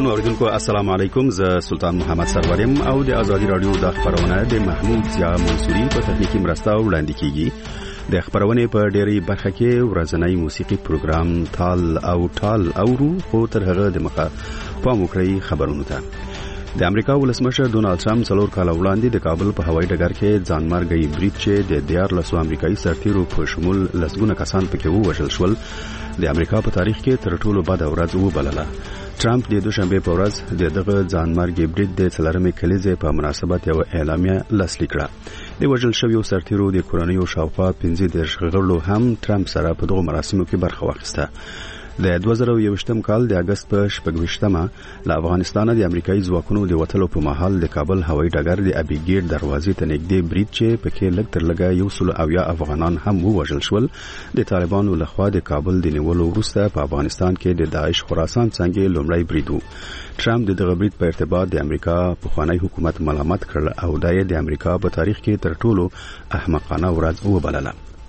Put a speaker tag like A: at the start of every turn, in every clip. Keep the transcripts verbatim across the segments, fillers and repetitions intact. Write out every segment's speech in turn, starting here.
A: درنو اوریدونکو السلام علیکم، زه سلطان محمد سرورم او د ازادي رادیو د خبرونه د محمود ضیا منصوري په تخنیکی مرسته وړاندې کیږي. د خبرونه په ډېری برخه کې ورځنی موسیقي پروګرام تال او ټال اورو، خو تر هغه د مخه پام وکړئ خبرونه ته. د امریکا ولسمشر ډونالد ټرمپ څلور کاله وړاندې د کابل په هوایي ډګر کې ځانمرګي بریټ چې د دیار لسو امریکایي سرتیرو په شمول لسګونه کسان پکې ووژل شول، د امریکا په تاریخ کې تر ټولو بد ورځ وبلله. ټرمپ د دوشنبه په ورځ د دغه ځانمرګي بریټ د څلورمې کلیزې په مناسبت یو اعلامیه لاسلیک کړه. د وژل شویو سرتیرو د کورنیو شاوخوا پنځه دېرش غړو هم ټرمپ سره په دغه مراسمو کې برخه واخیسته. د دوه زره یوویشتم کال د اگست په شپږویشتمه له افغانستان د امریکایي ځواکونو د وټلو په مهال د کابل هوایي ډګر د ابي ګیټ دروازې ته نږدې بریټ چې پکې لږ تر لږه یو سل اویا افغانان هم ووژل شول، د طالبانو لخوا د کابل د نیولو وروسته په افغانستان کې د داعش خراسان څنګه لومړی بریټ و. ټرمپ د دغه بریټ په ارتباط د امریکا پخوانی حکومت ملامت کړ او د امریکا په تاریخ کې تر ټولو احمقانه ورځ وبلله.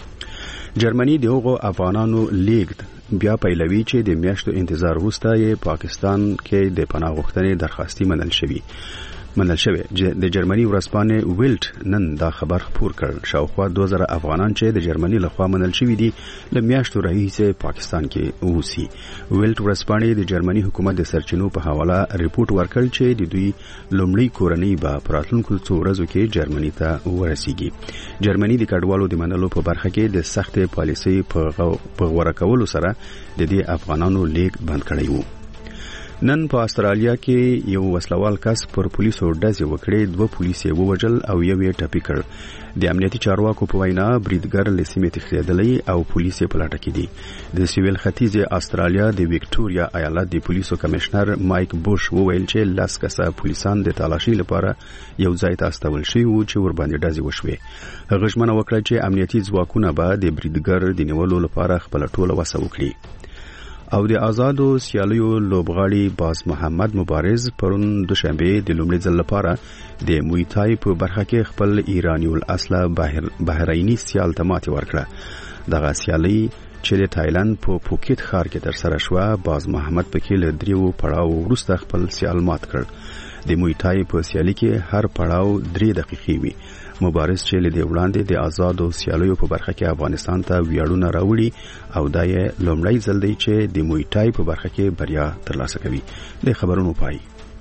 A: جرمني د هغو افغانانو لیګ بیا پیلوي چې د میاشتو انتظار وروسته یې پاکستان کې د پناه غوښتنې درخواستي منل شوی منل شوی د جرمني ورځپاڼې ویلټ نن دا خبر خپور کړ. شاوخوا دوه زره افغانان چې د جرمني لخوا منل شوی دي له میاشتو راهیسې پاکستان کې اوسي. ویلټ ورځپاڼې د جرمني حکومت د سرچینو په حواله ریپورت ورکړ چې د دوی لومړی کورنۍ به په راتلونکو څو ورځو کې جرمني ته ورسیږي. جرمني د کډوالو د منلو په برخه کې د سختې پالیسۍ په غوړه کولو سره د دې افغانانو لیک بند کړی وو. نن په استرالیا کې یو وسلوال کس پر پولیسو ډزې وکړې، دوه پولیس یې ووژل او یو یې ټپي کړ. د امنیتي چارواکو په وینا بریدګر له سیمې تښتېدلی او پولیس یې په لټه کې دي. د سویل ختیځ استرالیا د وکټوريا ایالت د پولیسو کمشنر مایک بوش وویل چې لاس کسه پولیسان د تلاشي لپاره یو ځای ته استول شوي وو چې ورباندې ډزې وشوې. هغه ژمنه وکړه چې امنیتي ځواکونه به د بریدګر د نیولو لپاره خپل ټوله وسه وکړي. او د آزادو سیالیو لوبغاړي باز محمد مبارز پرون دوشنبه د لومړي ځل لپاره د موی تای په برخه کې خپل ایرانی الاصله بحرینی سیال ته ماتې ورکړه. دغه سیالي چې د تایلند په پوکیت ښار کې ترسره شوه، باز محمد پکې له دریو پړاو وروسته خپل سیال مات کړ. د موی تای په سیالي کې هر پړاو درې دقیقې وي. مبارز چې له دې وړاندې د آزادو سیالیو په برخه کې افغانستان ته ویاړونه راوړي او دا یې لومړی ځل دی چې د موی تای په برخه کې بریا ترلاسه کوي. د خبرونو پای.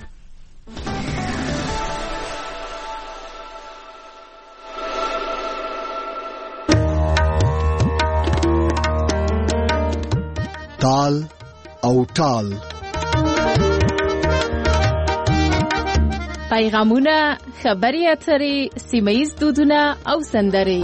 B: تال او ټال
C: پیغامونه، خبري اترې، سیمه‌ییز دودونه او سندرې.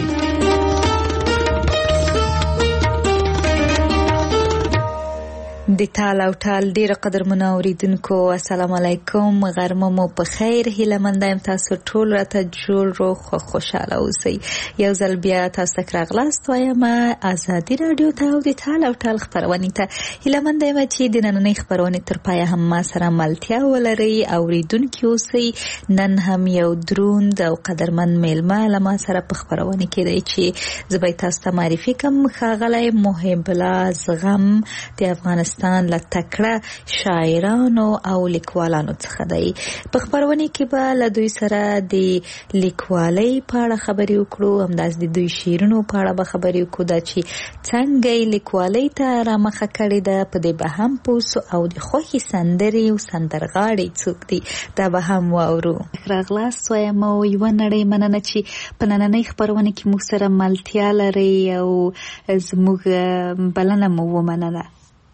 D: د تال او ټال ډیره قدرمنو اوریدونکو السلام علیکم، غرمه مو په خیر. هیله مند یم تاسو ټول راته جوړ روغ خو خوشاله اوسئ. یو ځل بیا تاسو ته راغلاست وایم ازادي رادیو ته او د تال او ټال خبرونه ته. هیله مند یم چې د نننۍ خبرونه تر پای هم ما سره ملتیا ولري. اوریدونکو اوسئ. نن هم یو دروند او قدرمن میلمه لما سره په خبرونه کې دی چې زبې تاسو ته معرفي کوم. ښاغلی محب الله زغم د افغانستان له تکړه شاعرانو او لیکوالانو څخه دی. په خبرونه کې به له دوی سره د لیکوالۍ په اړه خبرې وکړو، همداس د دوی شعرونو په اړه به خبرې وکړو، دا چې څنګه لیکوالۍ ته رامخه کړې ده، په دې به هم پوسو او د خوښي سندرې او سندرغاړي څوک دي دا به هم واورو. راغلاست وایم او یو نړۍ مننه چې په نننۍ خبرونه کې موږ سره ملتیا لري او زموږ بلنه مو ومنله.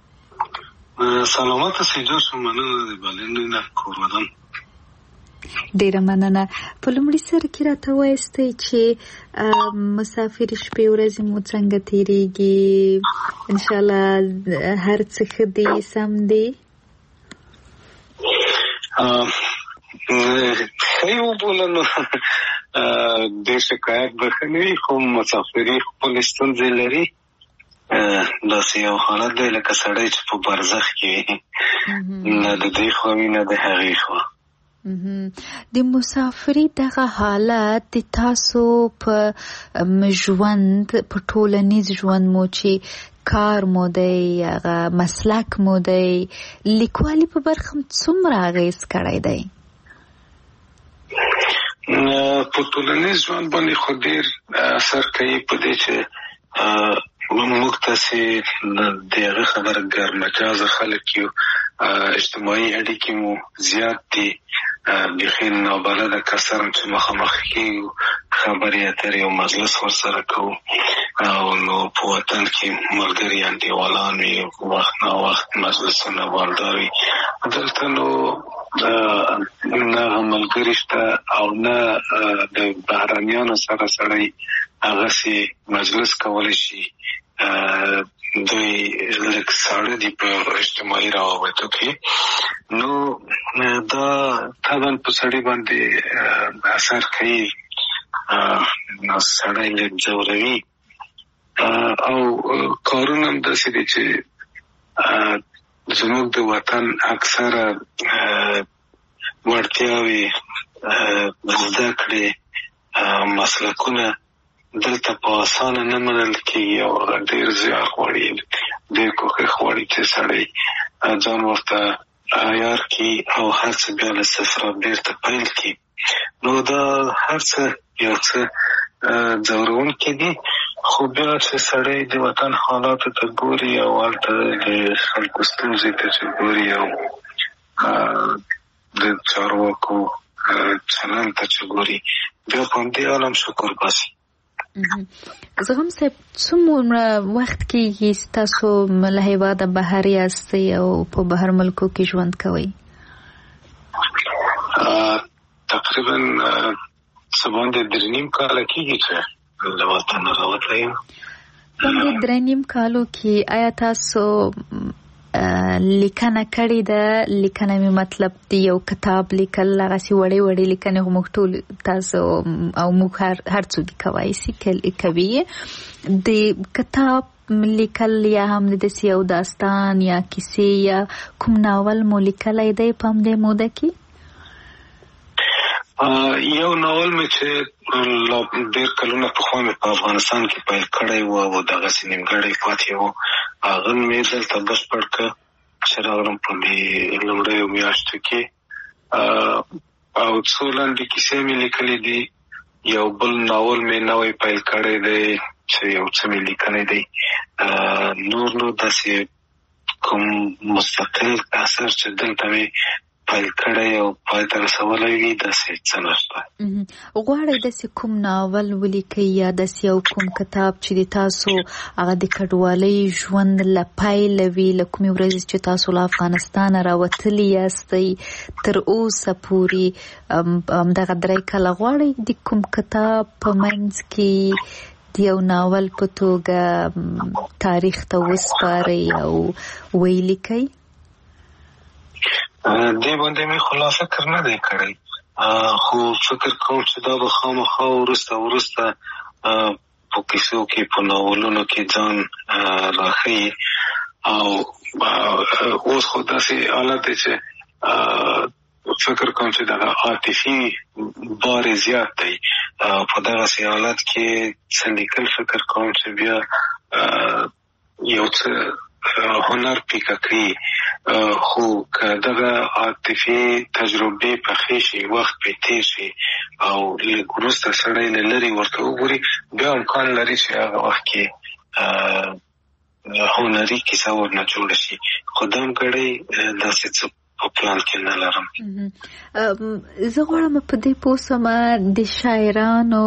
E: سلامات سیدو شو، مننه د بلنې نه کورودم.
D: ډیره مننه. په لومړي سر کې راته وایستئ چې مسافر شپې ورځې مو څنګه تیریږي؟ انشاءالله هر څه ښه دي، سم دي؟
E: ښه وبوله نو ډېر شکایت به ښه نه وي، خو مسافري خپلې ستونزې لري. داسې یو حالت دی لکه سړی چې په برزخ کې وي، نه د دې خوا وي نه د هغې خوا.
D: د مسافري دغه حالت د تاسو په ژوند، په ټولنیز ژوند مو چې کار مو دی هغه مسلک مو دی لیکوالي په برخه څومره اغېز کړی دی؟
E: په ټولنیز ژوند باندې خو ډېر اثر کوي په دې چې موږ تاسې د هغه خبره ګرمجازه خلک یو، اجتماعي اړیکې مو زیات دي، بیخي نابلده کسان چې مخامخ کېږو خبرې اترې او مجلس ورسره کوو، او نو په وطن کې ملګري انډیوالان وي، وخت نا وخت مجلسونه والدار وي. دلته نو نه ملګري شته او نه د بهرنیانو سره سړی هغسې مجلس کولی شي. دوی لږ ساړه دي په اجتماعي روابطو کې. نو دا طبعا په سړي باندې اثر کوي، نو سړی لږ ځوروي. او کارونه هم داسې دي چې زموږ د وطن اکثره وړتیاوې، زده کړې، مسلکونه دلته په اسانه نه منل کېږي او ډېر زیار غواړي، ډېر کوښښ غواړي چې سړی ځان ورته عیار کړي او هر څه بیا له صفره بېرته پیل کړي. نو دا هر څه یو څه ځوروونکي دي، خو بیا چې سړی د وطن حالاتو ته ګوري او هلته د خلکو ستونزې ته چې ګوري او د چارواکو چلند ته چې ګوري، بیا په همدې عالم شکر باسي.
D: زغم صاحب، څومره وخت کېږي ستاسو له هېواده بهر یاستئ او په بهر ملکو کې ژوند کوئ؟
E: تقریبا څه باندې درې نیم کاله کېږي چې له وطنه راوتلی یم.
D: باندې درې نیم کالو کې آیا تاسو لیکنه کړې ده؟ لیکنه مې مطلب دی یو کتاب لیکل، هغسې وړې وړې لیکنې خو موږ ټول تاسو او موږ هر هر څوک کوی سي کوي. د کتاب لیکل یا هم داسې یو داستان یا کیسې یا کوم ناول مو لیکلی دی په همدې موده کې؟
E: یو ناول مې چې ډېر کلونه پخوا مې په افغانستان کې پیل کړی و او دغسې نیمګړی پاتې و، هغه مې دلته بشپړ کړ چې راغلم په دې لومړیو میاشتو کې. او څو لنډې کیسې مې لیکلې دي. یو بل ناول مې نوی پیل کړی دی چې یو څه مې لیکلی دی. نور نو داسې کوم مستقل اثر چې دلته مې پیل کړی او پای ته رسولی وي داسې څه نشته.
D: غواړئ داسې کوم ناول ولیکئ یا داسې یو کوم کتاب چې د تاسو هغه د کډوالۍ ژوند له پیله وي، له کومې ورځې چې تاسو له افغانستانه راوتلي یاستئ تر اوسه پورې همدغه درې کاله، غواړئ د کوم کتاب په منځ کې د یو ناول په توګه تاریخ ته وسپارئ او ویلیکئ؟
E: دې باندې مې خو لا فکر نه دی کړی، خو فکر کوم چې دا به خامخا وروسته وروسته په کیسو کې، په ناولونو کې ځان راښیي. او اوس خو داسې حالت دی چې فکر کوم چې دغه عاطفي بار زیات دی. په دغسې حالت کې څه لیکل فکر کوم چې بیا یو څه هنر پیکه کوي. خو که دغه عاطفي تجربې پخې شي، وخت پې تېر شي او لږ وروسته سړی له لرې ورته وګوري، بیا امکان لري چې هغه وخت کې هنري کیسه ورنه جوړه شي. خو دمګړی داسې څه په پلان کې نه لرم.
D: زه غواړم په دې پوه شمه د شاعرانو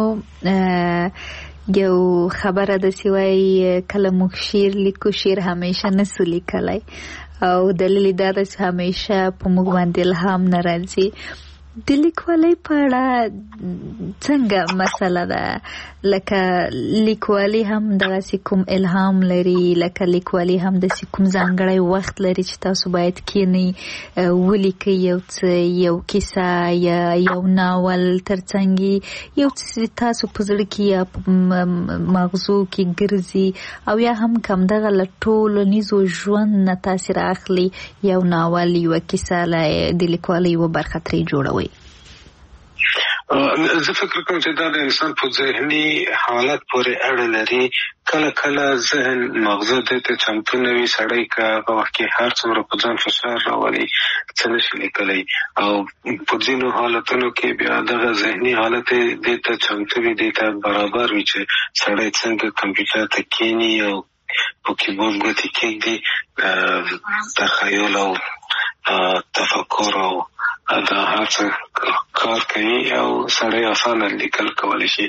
D: یو خبره داسې وایي کله موږ شعر لیکو، شعر همیشه نسو لیکلی او دلیل دا ده چې همیشه په موږ باندې الهام نه راځي. د لیکوالۍ په اړه څنګه مسله ده؟ لکه لیکوالي هم دغسې کوم الهام لري، لکه لیکوالي هم داسې کوم ځانګړی وخت لري چې تاسو باید کښېنئ ولیکئ یو څه، یو کیسه یا یو ناول، ترڅنګ یو څه تاسو په زړه کې یا په مغزو کې ګرځي، او یا هم که همدغه له ټولنیزو ژوند نه تاثیر اخلي، یو ناول، یوه کیسه د لیکوالۍ یوه برخه ترې جوړوئ.
E: زه فکر کوم چې دا د انسان په ذهني حالت پورې اړه لري. کله کله ذهن مغزه دې ته چمتو نه وي، سړی که هغه وخت کې هر څومره په ځان فشار راولي څه نه شي لیکلی، او په ځینو حالتونو کې بیا دغه ذهني حالت دې ته چمتو وي، دې ته برابر وي چې سړی څنګه کمپیوټر ته کښېني او په کیبورډ ګوتې کېږدي، تخیل او تفکر او دا هر څه کار کوي او سړی اسانه لیکل کولی شي.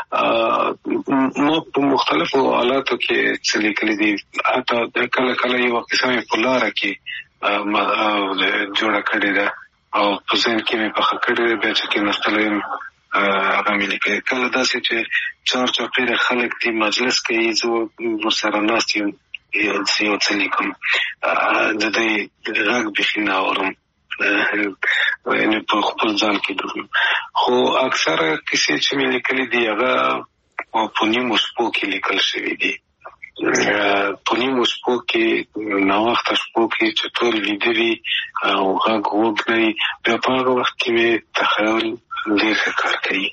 E: ما په مختلفو حالاتو کې څه لیکلي دي، حتی کله کله یوه قصه مې په لاره کې جوړه کړې ده او په ذهن کې مې پخه کړې ده، بیا چې کېناستلی یم هغه مې لیکلي. کله داسې چې چار چاپېره خلک دي، مجلس کوي، زه ورسره ناست یم، یو څه لیکم، د دوی غږ بیخي نه اورم، یعنې په خپل ځان کې ډوب. خو اکثره کیسې چې مې لیکلي دي هغه په نیمو شپو کې لیکل شوي دي. په نیمو شپو کې، ناوخته شپو کې چې ټول ویده وي او غږ وږ نه وي، بیا په هغه وخت کې مې تخیل ډېر ښه کار کوي.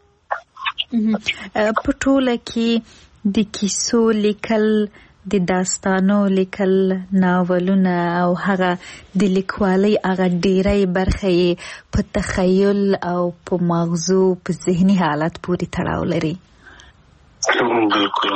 D: په ټوله کې د کیسو لیکل، د داستانو لیکل، ناولونه او هغه د لیکوالۍ هغه ډیری برخه یې په تخیل او په مغزو په ذهني حالت پورې تړاو لري.
E: بالکل.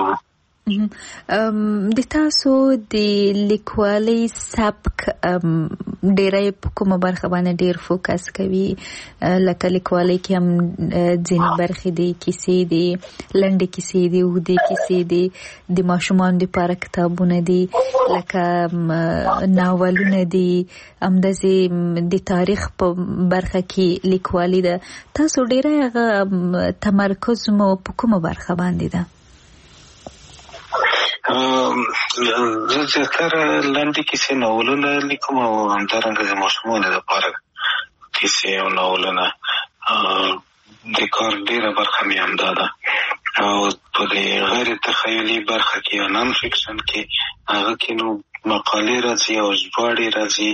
D: د تاسو د لیکوالۍ سبک ډیری په کومه برخه باندې ډیر فوکس کوي؟ لکه لیکوالۍ کې هم ځینې برخې دي، کیسې دي، لنډې کیسې دي، اوږدې کیسې دي، د ماشومانو لپاره کتابونه دي، لکه ناولونه دي، همداسې د تاریخ په برخه کې لیکوالي ده. تاسو ډیری هغه تمرکز مو په کومه برخه باندې ده؟
E: زه زیاتره لنډې کیسې، ناولونه لیکم او همدارنګه د ماشومانو لپاره کیسې او ناولونه. د کار ډېره برخه مې همدا ده. او په د غیر تخیلي برخه کې یا نان فکشن کې هغه کې نو مقالې راځي او ژباړې راځي.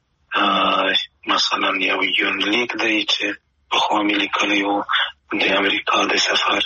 E: مثلا یو یونلیک دی چې پخوا مې لیکلی و د امریکا د سفر،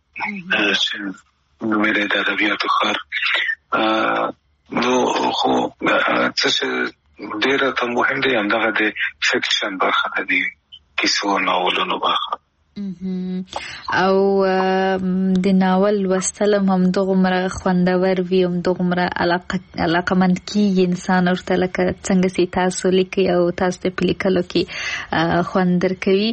E: نومې دی د ادبیاتو ښار. نو خو څه چې ډېره ته مهم دی همدغه د فکشن برخه ده، د کیسو ناولونو برخه.
D: او د ناول لوستل هم دغومره خوندور وي، هم دغومره علاقمند کېږي انسان ورته، لکه څنګه چې تاسو لیکئ او تاسو ته په لیکلو کې خوند درکوي.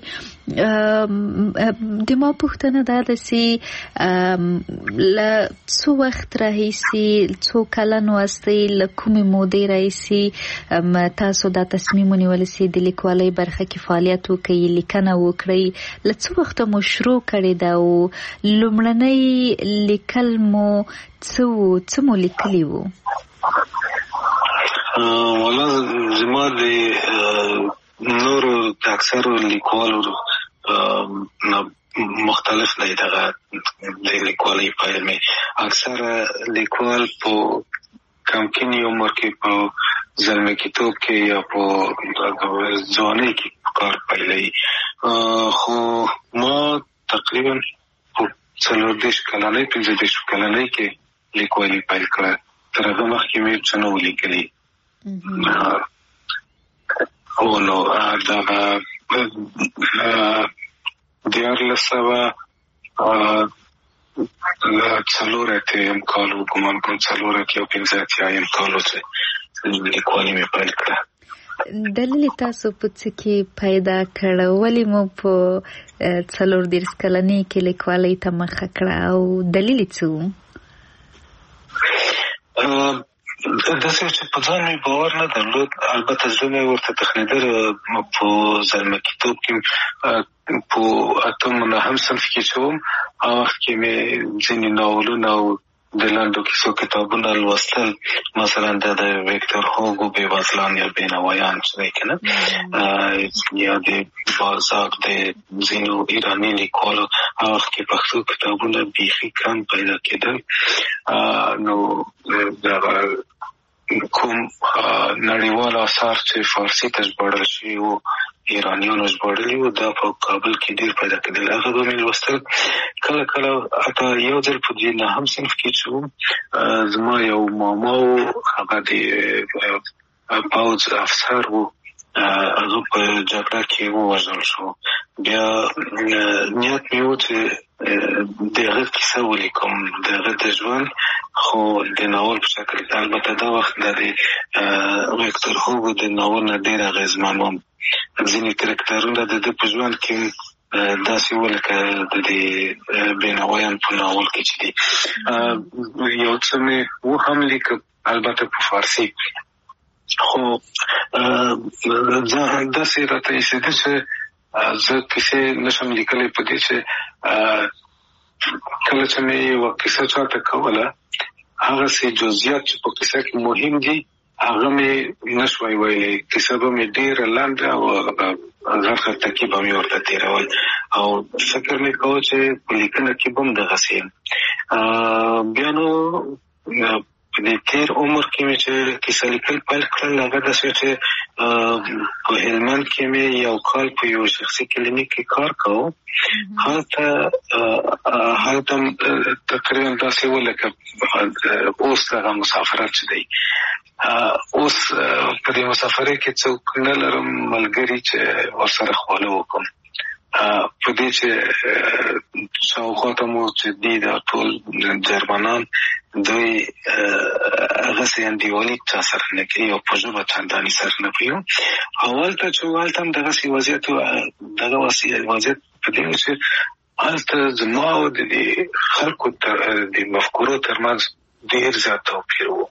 D: د ما پوښتنه دا ده چې له څو وخت راهیسې، څو کلن واستئ، له کومې مودې راهیسې تاسو دا تصمیم ونیولی چې د لیکوالۍ برخه کې فعالیت وکړئ، لیکنه وکړئ؟ له څو وخته مو شروع کړې ده او لومړنی لیکل مو څه وو، څه مو لیکلي وو؟
E: والله زما د نورو د اکثرو لیکوالو مختلف دی دغه د لیکوالۍ پیل مې. اکثره لیکوال په کمکینی عمر کې په زلمیتوب کې یا په ځوانۍ کې کار پیلوي. خو ما تقریبا په څلور دېرش کلنۍ، پنځه دېرش کلنۍ کې لیکوالي پیل کړه. تر هغه مخکې مې څه نه وو لیکلي. او نو دغه دیارلس سوه څلور اتیا کال و، ګمان کوم څلور اتیا او پنځه اتیایم کال و چې لیکوالي مې پیل کړه.
D: دلیل تاسو په څه کې پیدا کړه؟ ولې مو په څلور دېرش کلنۍ کې لیکوالۍ ته مخه کړه او دلیل څه و؟
E: داسې چې په ځان مې باور نه درلود. البته زه مې ورته تخنېدل په زلمیتوب کې، په اتم نهم صنف کې چې وم، هغه وخت کې مې ځینې ناولونه او د لنډو کیسو کتابونه لوستل. مثلا د ویکتور هوګو بېوزلان یا بېنوایان چې دی که نه، یا د بالزاک د ځینو ایراني لیکوالو هغه وخت کې پښتو کتابونه بیخي کم پیدا کېدل. نو دغه کوم نړیوال آثار چې فارسي ته ژباړل شوي وو ایرانیانو ژباړلي وو، دا په کابل کې ډېر پیدا کېدل. هغه به مې لوستل. کله کله حتی یو ځل په دې نهم صنف کې چې وم، زما یو ماما و، هغه د پوځ افسر و، هغه په جګړه کې ووژل شو. بیا نیت مې و چې د هغه کیسه ولیکم، د هغه د ژوند، خو د ناول په شکل. البته دا وخت د ویکتور هوګو د ناول نه ډېر اغېزمن وم. ځینې کرکټرونه د ده په ژوند کې داسې وو لکه د دې بینوایان په ناول کې چې دي. یو څه مې و هم لیکم، البته په فارسي، خو داسې راته ایسېده چې زه کیسې نشم لیکلی په دې چې کله چې مې یوه کیسه چاته کوله، هغسې جزئیات چې په کیسه کې مهم دي هغه مې نشوی ویلی. کیسه به مې ډېره لنډه او غټ ټکي به مې ورته تېرول، او فکر مې کوه چې په لیکنه کې به هم دغسې یم. بیا نو په دې تېر عمر کې مې چې کیسه لیکل پیل کړل، هغه داسې چې په هلمند کې مې یو کال په یو شخصي کلینیک کې کار کوو. هلته هلته تقریبا داسې و لکه اوس دغه مسافرت چې دی. اوس په دې مسافرۍ کې څوک نه لرم ملګري چې ورسره خواله وکړم. په دې چې شاوخواته مو چې دي دا ټول جرمنان، دوی هغسې انډیوالي چا سره نه کوي او په ژبه چندانې سر نه کوي. هلته چې و هلته هم دغسې وضعیت و. دغه وضعیت په دې و چې هلته زما او د دې خلکو د مفکورو ترمنځ ډېر زیات توپیر و،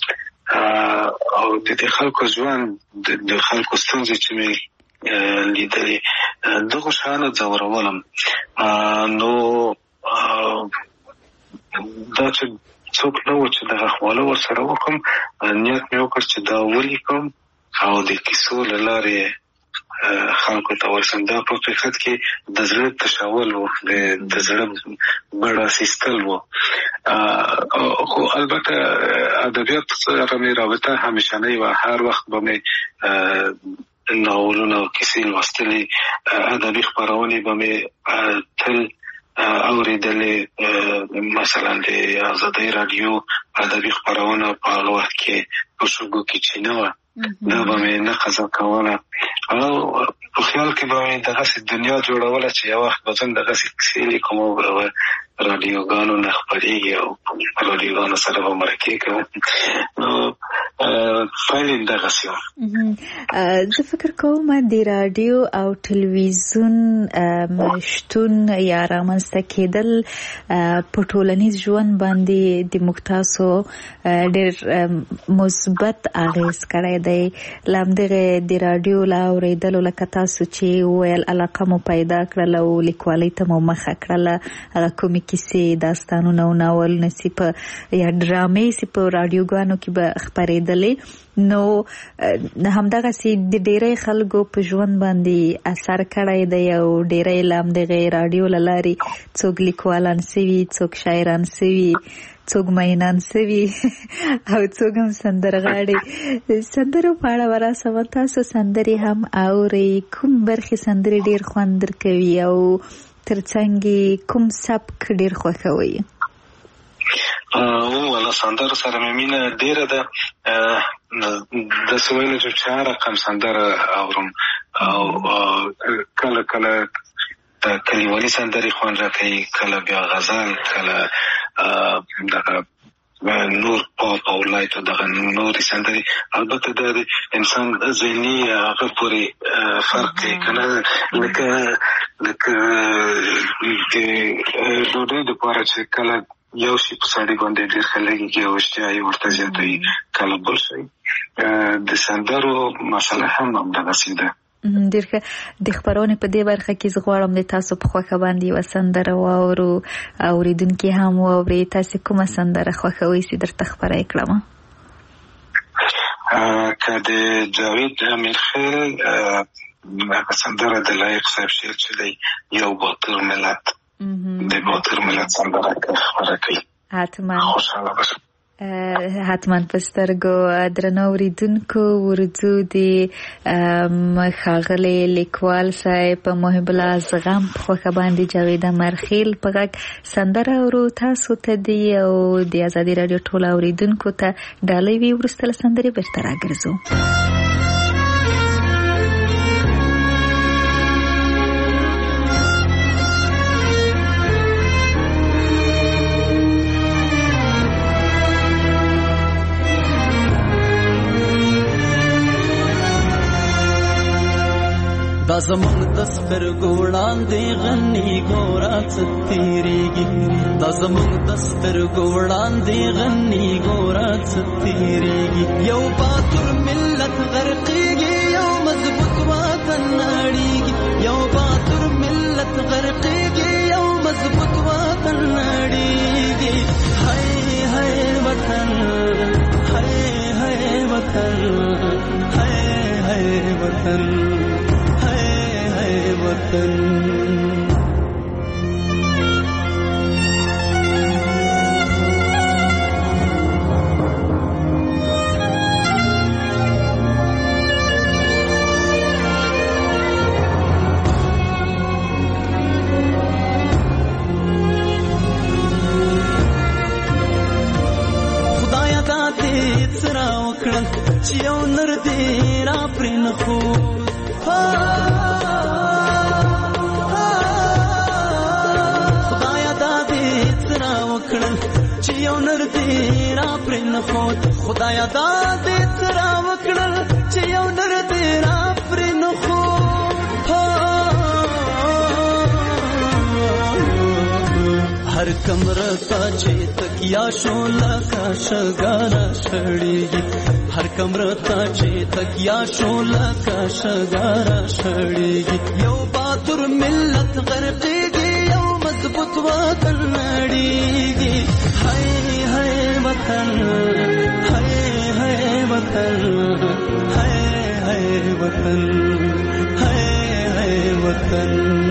E: او د دې خلکو ژوند، د خلکو ستونزې چې مې لیدلې، دغو شیانو ځورولم. نو دا چې څوک نه و چې دغه خواله ورسره وکړم، نیت مې وکړ چې دا ولیکم او د کیسو له لارې خلکو ته ورسم. دا په حقیقت کې د زړه تشول و، د زړه بړه سیستل و. خو البته ادبیات سره مې رابطه همیشنۍ وه. هر وخت به مې ناولونه او کیسې لوستلې، ادبي خپرونې به مې تل اورېدلې. مثلا د آزادۍ راډیو ادبي خپرونه په هغه وخت کې په شګو کې چې نه وه، دا به مې نقضه کوله، او په خیال کې به مې دغسې دنیا جوړوله چې یو وخت به زه دغسې کیسې لیکم او راډیوګانو نه خپرېږي او راډیوګانو سره به مرکې کوم. نو پیل یې دغسې وه.
D: زه فکر کوم د راډیو او تلویزیون شتون یا رامنځته کېدل په ټولنیز ژوند باندې د موږ تاسو ډېر مثبت اغېز کړی دی. له همدغې د راډیو له اورېدلو لکه تاسو چې وویل علاقه مو پیدا کړله او لیکوالۍ ته مو مخه کړله، هغه کومې کیسې، داستانونه او ناولونه چې په یا ډرامې چې په راډیوګانو کې به خپرېدلې، نو همدغسې د ډېری خلکو په ژوند باندې اثر کړی دی او ډېری له همدغې راډیو له لارې څوک لیکوالان سوي، څوک شاعران سوي، څوک مینان سوي او څوک هم سندرغاړي. سندرو په اړه وراسمه، تاسو سندرې هم اورئ؟ کوم برخې سندرې ډېر خوند درکوي او ترڅنګ کوم سبک ډېر خوښوئ؟
E: والا سندرو سره مې مینه ډېره ده. داسې ویلی چې هر رقم سندره اورم، او کله کله د کلیوالي سندرې خوند راکوي، کله بیا غزل، کله دغه نور پاپ او لایت او دغه نورې سندرې. البته دا د انسان ذهني هغه پورې فرق کوي که نه، لکه لکه د ډوډۍ دپاره چې کله یو شي په سړي باندې ډېر ښه لګېږي او اشتها یې ورته زیاتوي، کله بل شی. د سندرو مسله هم همدغسې ده.
D: ډېر ښه. د خپرونې په دې برخه کې زه غواړم د تاسو په خوښه باندې یوه سندره واورو، اورېدونکي هم واوري. تاسې کومه سندره خوښوئ چې درته خپره یې کړم؟
E: که د جاوید امیرخیل هغه سندره د لایق صاحب شعر چې دی، یو باتر ملت، د باتر ملت سندره که خپره کوي
D: حتما
E: خوشحاله باشم.
D: حتما پسترګو درنو اوریدونکو ورځو دی ښاغلي لیکوال صاحب محب الله زغم په خوښه باندې جاوید مرخیل په غږ سندره ورو تاسو ته دی او د آزادي رادیو ټول اوریدونکو ته ډالۍ وی ورسته سندري بیرته راګرځو.
F: دا زمونږ د سترګو وړاندې غني ګوره څه تېرېږي دا زمونږ د سترګو وړاندې غني ګوره څه تېرېږي یو باتور ملت غرقېږي یو مضبوط وطن نړېږي یو باتور ملت غرقېږي یو مضبوط وطن نړېږي هی هی وطن هی هی وطن هی هی وطن وطن خدایا دا دې سره وکړل چې یو نر دې را پرې نه خو چې یو نر دې را پرې نه خود خدایا دا دې سره وکړل چې یو نر دې را پرې نه خود هر کمره تا چې تکیا شو لکه شګاره شړېږي هر کمره تا چې تکیا شو لکه شګاره شړېږي یو باتور ملت غرقېږي یو مضبوط وطن نړېږي هی هی وطن هی هی وطن هی هی وطن هی هی وطن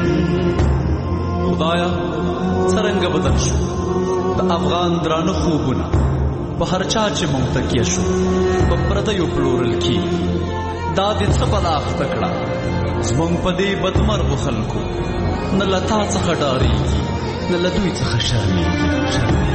F: خدایا څرنګه بدل شو د افغان درانه خوبونه په هر چا چې مونږ تکیه شو په پردیو پلورل کی دا دې څه بلا اخته کړه زمونږ په دې بدمرغو خلکو نه له تا څخه ډارېږي نه له دوی څخه شرمېږي شرمېږي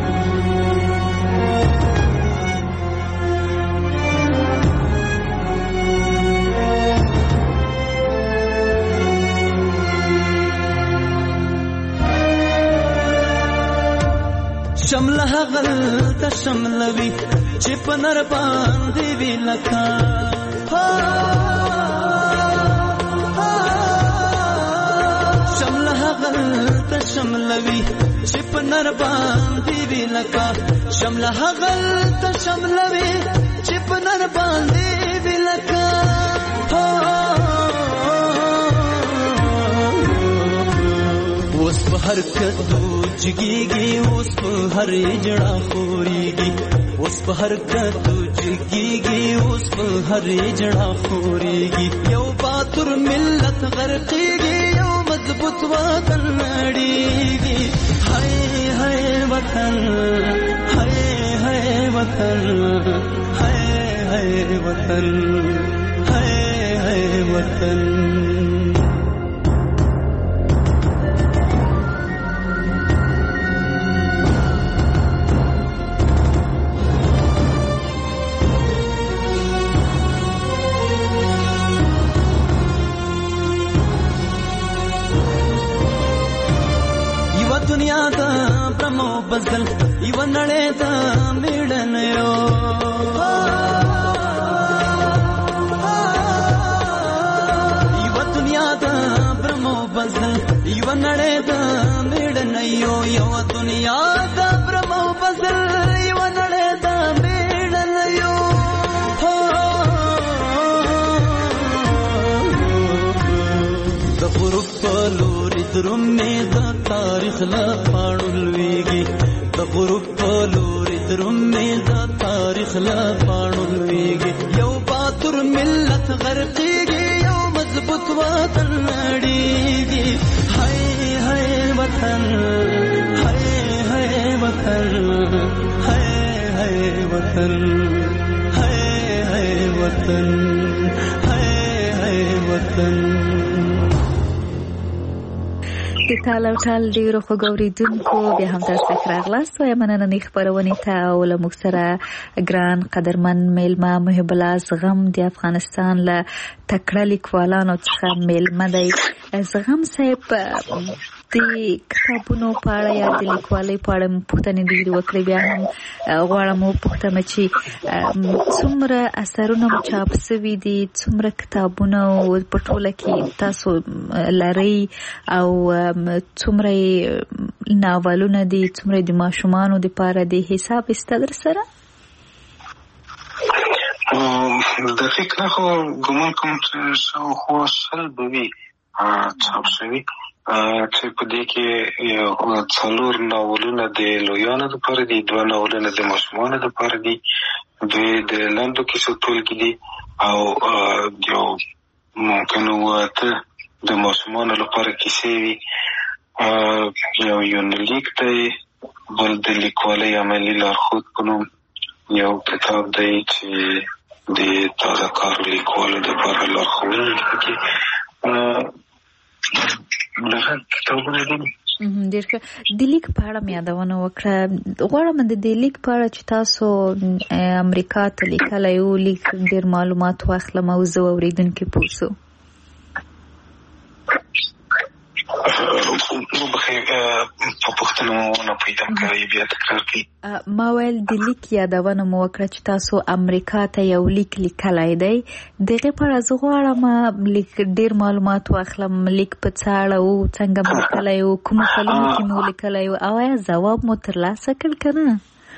F: شمله هغل ته شملوي چې په نر باندې وی لکه شمله هغل ته شملوي چې په نر باندې وی لکه شمله هغل ته شملوي چې په نر باندې وی لکه اوس په هر کدو جګيږي اوس په هر جړه خوريږي اوس په هر کدو جګيږي اوس په هر جړه خوريږي یو باتور ملت غرقېږي یو مضبوط وطن نړېږي هی هی وطن هی هی وطن هی هی وطن هی هی وطن دنیا دا برمو بزل یو نړۍ دا میړن یو یو دنیا دا برمو بزل یو نړۍ دا میړن یو یو دنیا دا برمو بزل یو نړۍ دا میړن یو د غروب په لوري درومې د تاریخ لا پاړولېږي د غروب په لوري درومې د تاریخ لا پاړولېږي یو باتور ملت غرقېږي یو مضبوط وطن نړېږي هی هی وطن هی هی وطن هی वतन है है वतन है है वतन
D: ټال او ټال ډیرو خوګوریدونکو بیا هم تاسو راغلاست او مننه نه خبرونه ته او له موږ سره ګران قدرمن میلمه محب الله زغم د افغانستان له تکړه لیکوالانو څخه میلمه دی. زغم صاحب د کتابونو په اړه یا د لیکوالۍ په اړه پوښتنې ډېرې وکړې، بیا هم غواړم وپوښتم چې څومره اثرونه مو چاپ شوي دي، څومره کتابونه په ټوله کې تاسو لرئ او څومره ناولونه دي، څومره د ماشومانو دپاره د حساب سته در سره؟
E: دقیق نه خو ګمان کوم چې شاوخوا شل به وي چاپ شوي، چې په دې کې یو څلور ناولونه د لویانو دپاره دي، دوه ناولونه د ماشومانو دپاره دي، دوی د لنډو کیسو ټولګې دي او یو ممکن واته د ماشومانو لپاره کیسې وي، یو یونلیک دی، بل د لیکوالۍ عملي لارښود په نوم یو کتاب دی چې د تازه کارو لیکوالو دپاره لارښوونه کوي. دغه کتابونه دي.
D: ډېر ښه. د لیک په اړه مې یادونه وکړه، غواړم د دې لیک په اړه چې تاسو امریکا ته لیکلی و لیک ډېر معلومات واخلم او زه اورېدونکي پوه شو.
E: نو بخیر په پښتنو نه پیدا کوي بیا تکرار کوي.
D: ما ویل د لیک یادونه مو وکړه چې تاسو امریکا ته یو لیک لیکلی دی، دغه په اړه زه غواړم لیک ډېر معلومات واخلم. لیک په څه اړه و، څنګه مو لیکلی و، کومو کلونو کې مو لیکلی و او آیا ځواب مو ترلاسه کړ که نه؟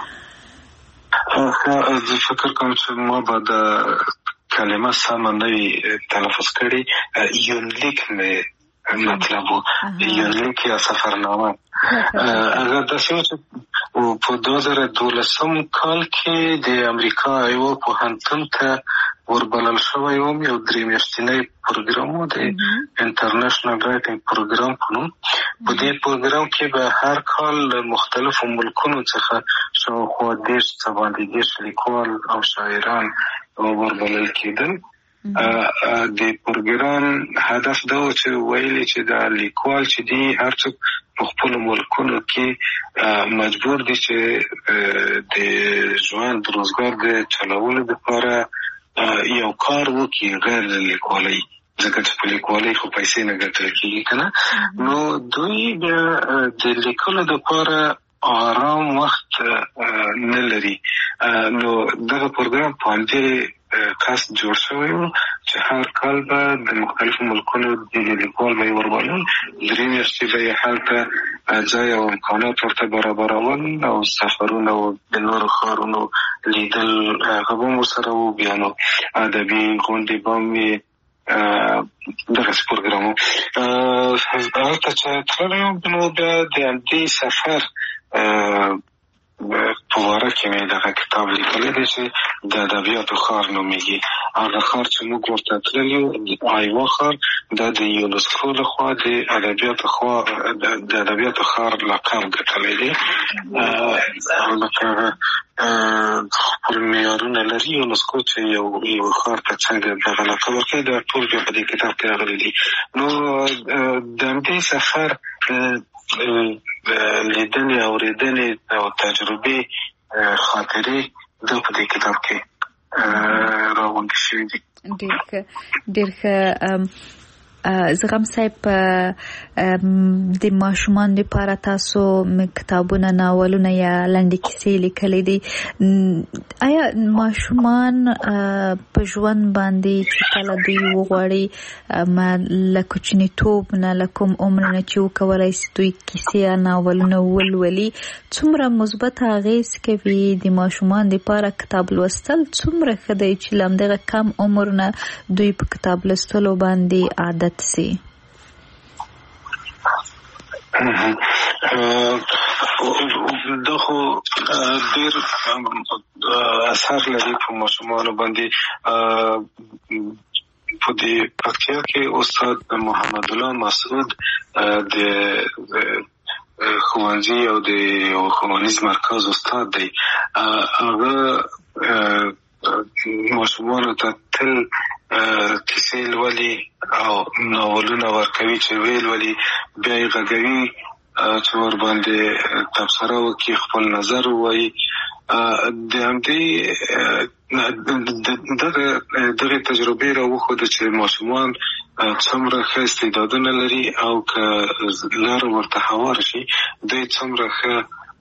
E: زه فکر کوم چې ما به د کلمه سمه نه وي تلفظ کړې. یونلیک مې مطلب و، یونلیک یا سفرنامه. هغه داسې و چې په دوه زره دولسم کال کې د امریکا یوه پوهنتون ته وربلل شوی وم، یو درې میاشتنی پروګرام و د انټرنیشنل رایټینګ پروګرام په نوم. په دې پروګرام کې به هر کال له مختلفو ملکونو څخه شاوخوا دېرش څه باندې دېرش لیکوال او شاعران وربلل کېدل. د پروګرام هدف دا و چې ویلي چې دا لیکوال چې دی هر څوک په خپلو ملکونو کې مجبور دي چې د ژوند روزګار د چلولو دپاره یو کار وکړي غیر له لیکوالۍ، ځکه چې په لیکوالۍ خو پیسې نه ګټل کېږي که نه. نو دوی بیا د لیکلو دپاره آرام وخت نه لري. نو دغه پروګرام په همدې کاست جوړ شوی و چې هر کال به د مختلفو ملکونو د لیکوال به یې وربلل، درې میاشتې به یې هلته ځای او امکانات ورته برابرول او سفرونه او د نورو ښارونو لیدل هغه به هم ورسره و. بیا نو ادبي غونډې به هم وي، دغسې پروګرام و. هلته چې تللی وم نو بیا د همدې سفر په واره کې مې دغه کتاب لیکلی دی چې د ادبیاتو ښار نومیږي. هغه ښار چې موږ ورته تللي وو آیوا ښار، دا د یونسکو لخوا د ادبیاتو د ادبیاتو ښار لقب ګټلی دی. لکه خپل معیارونه لري یونسکو چې یو یو ښار ته څنګه دغه لقب ورکوي، دا ټول بیا په دې کتاب کې راغلي دي. نو د همدې سفر لیدنې اورېدنې او تجربې خاطرې دا په دې کتاب کې راغونډې شوي دي.
D: ډېر ښه ډېر ښه. زغم صاحب د ماشومان لپاره تاسو کتابونه، ناولونه یا لنډې کیسې لیکلې دي. آیا ماشومان په ژوند باندې چې کله دوی وغواړي له کوچنیتوب نه له کوم عمر نه چې وکولی شي دوی کیسې یا ناولونه ولولي، څومره مثبت اغېز کوي د ماشومان لپاره کتاب لوستل؟ څومره ښه دی چې له همدغه کم عمر نه دوی په کتاب لوستلو باندې عادت سي؟
E: دا خو ډېر اثر لري په ماشومانو باندې. په دې پکتیا کې استاد محمد الله مسعود د ښوونځي او د یو ښوونیز مرکز استاد دی. هغه ماشومانو ته تل کیسې لولي او ناولونه ورکوي چې ویل ولي بیا یې غږوي چې ور باندې تبصره وکړي، خپل نظر ووایي. د همدې دغه دغه تجربې راوښوده چې ماشومان څومره ښه استعدادونه لري او که لاره ورته هوار شي دوی څومره ښه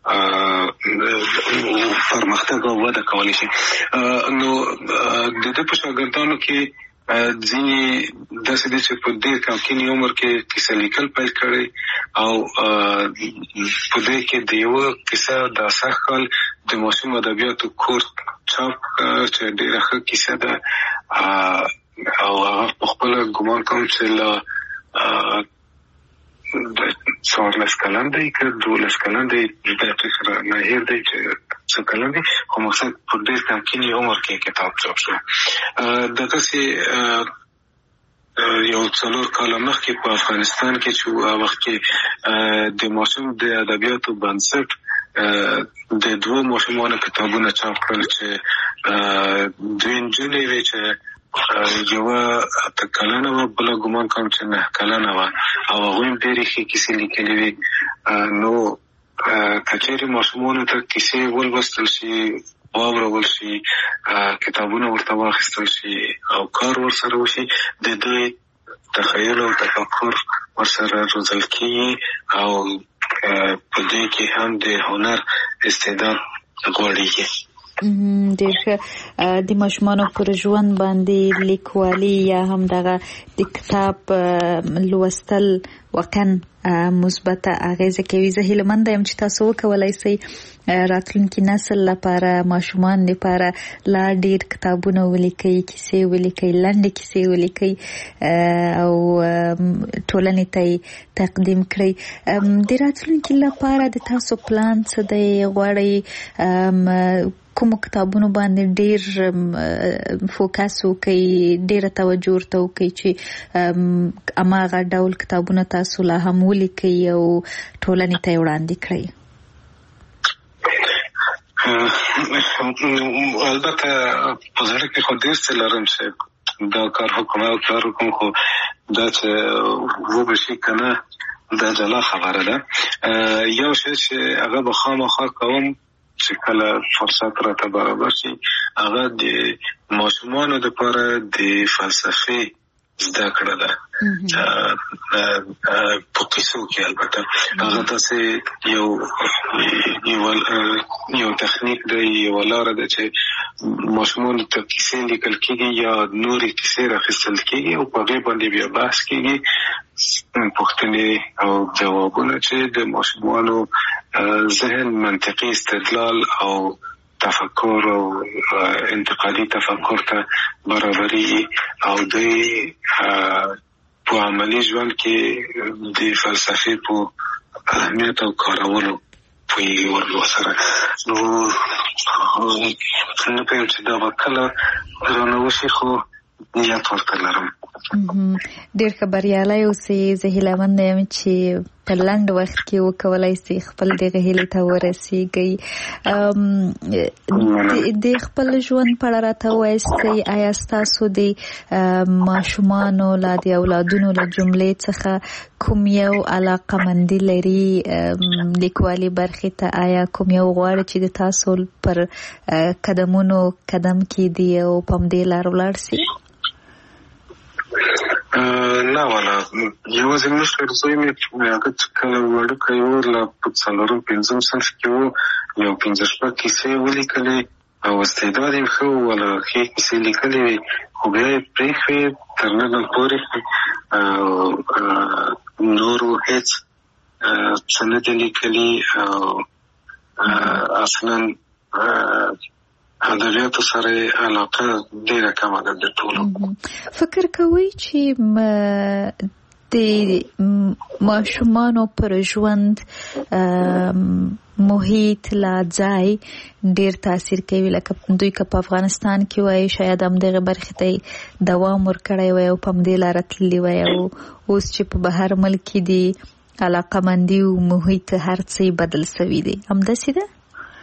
E: پرمختګ او وده کولی شي. نو د ده په شاګردانو کې ځینې داسې دي چې په ډېر کمکیني عمر کې کیسه لیکل پیل کړی او په دې کې د یوه کیسه د سږ کال د ماشوم ادبیاتو کورس چاپ چې ډېره ښه کیسه ده او هغه په خپله ګمان کوم چې له څوارلس کلن دی که دولس کلن دی دقیق را نه هیر دی چې څو کلن دی، خو مقصد په ډېر کمکیني عمر کې کتاب چاپ شو. دغسې یو څلور کاله مخکې په افغانستان کې چې هغه وخت کې د ماشوم د ادبیاتو بنسټ د دوو ماشومانو کتابونه چاپ کړل چې دوی نجونې وې چې یوه اته کلنه وه، بله ګمان کوم چې نه کلنه وه او هغوی هم ډېرې ښې کیسې لیکلې وې. نو که چېرې ماشومانو ته کیسې ولوستل شي، واورول شي، کتابونه ورته واخیستل شي او کار ورسره وشي، د دوی تخیل او تفکر ورسره روزل کېږي او په دوی کې هم د هنر استعداد غوړېږي.
D: ډېر ښه. د ماشومانو پر ژوند باندې لیکوالي یا هم دغه د کتاب لوستل واقعا مثبته اغیزه کوي. زه هیلهمنده یم چې تاسو وکولای شئ راتلونکي نسل لپاره، ماشومان لپاره لا ډېر کتابونه ولیکئ، کیسې ولیکئ، لنډې کیسې ولیکئ او ټولنې ته یې تقدیم کړئ. د راتلونکي لپاره د تاسو پلان څه دی؟ غواړئ کوم کتابونو باندې ډېر فوکس وکړئ، ډېره توجه ورته وکړئ چې هماغه ډول کتابونه تاسو لا هم ولیکئ او ټولنې ته یې وړاندې کړئ؟
E: البته په زړه کې خو ډېر څه لرم چې دا کار وکړم او کار وکړم، خو دا چې وبشي که نه دا جلا خبره ده. یو شی چې هغه به خامخا کوم چې کله فرصت راته برابر شي هغه د ماشومانو دپاره د فلسفې زده کړه ده په قصو کې. البته هغه داسې یو یو تخنیک دی، یوه لاره ده چې ماشومانو ته کیسې لیکل کېږي یا نورې کیسې راخیستل کېږي او په هغې باندې بیا بحث کېږي، پوښتنې او ځوابونه چې د ماشومانو ذهن منطقي استدلال او تفکر او انتقادي تفکر ته برابري او دوی په عملي ژوند کې د فلسفې په اهمیت او کارولو پوهېږي ورسره. نو نه پوهېږم چې دا به کله رانه وشي، خو نیت ورته لرم.
D: ډېر ښه، بریالی اوسئ. زه هیلهمنده یم چې په لنډ وخت کې وکولای شئ خپل دغه هیلې ته ورسیږئ. د خپل ژوند په اړه راته ووایئ، آیا ستاسو د ماشومانو لا د اولادونو له جملې څخه کوم یو علاقه‌مندي لري لیکوالي برخې ته؟ آیا کوم یو غواړي چې د تاسو پر قدمونو قدم کېږدي او په همدې لار ولاړ شي؟
E: نه والا، یوازې مشر زوی مې هغه چې کله وړوکی و لا په څلورم پنځم صنف کې و یو پنځه شپږ کیسې ولیکلې او استعداد یې ښه و، والا ښې کیسې لیکلې وې، خو بیا یې پرېښوې تر ننه پورې او نورو هېڅ څه نه دي لیکلي او اصلا ادبیاتو سره علاقه ډېره کمه ده د ټولو.
D: فکر کوئ چې د ماشومانو پر ژوند محیط لا ځای ډېر تاثیر کوي؟ لکه دوی که په افغانستان کې وای شاید همدغه برخې ته دوام ورکړی وای او په همدې لاره تللي وای، او اوس چې په بهر ملک کې دي علاقمندي او محیط هر څه بدل شوی دی، همداسې ده؟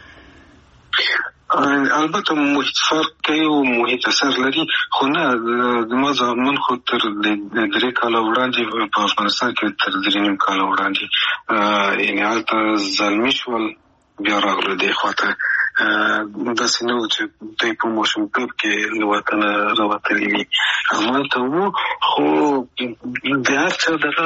E: البته محیط فرق کوي او محیط اثر لري، خو نه زما زامن خو تر درې کاله وړاندې په افغانستان کې تر درې نیم کاله وړاندې یعنې هلته زلمي شول، بیا راغلو دې خواته. داسې نه و چې دوی په ماشومتوب کې له وطنه راوتلي وي، همالته وو. خو د هر چا دغه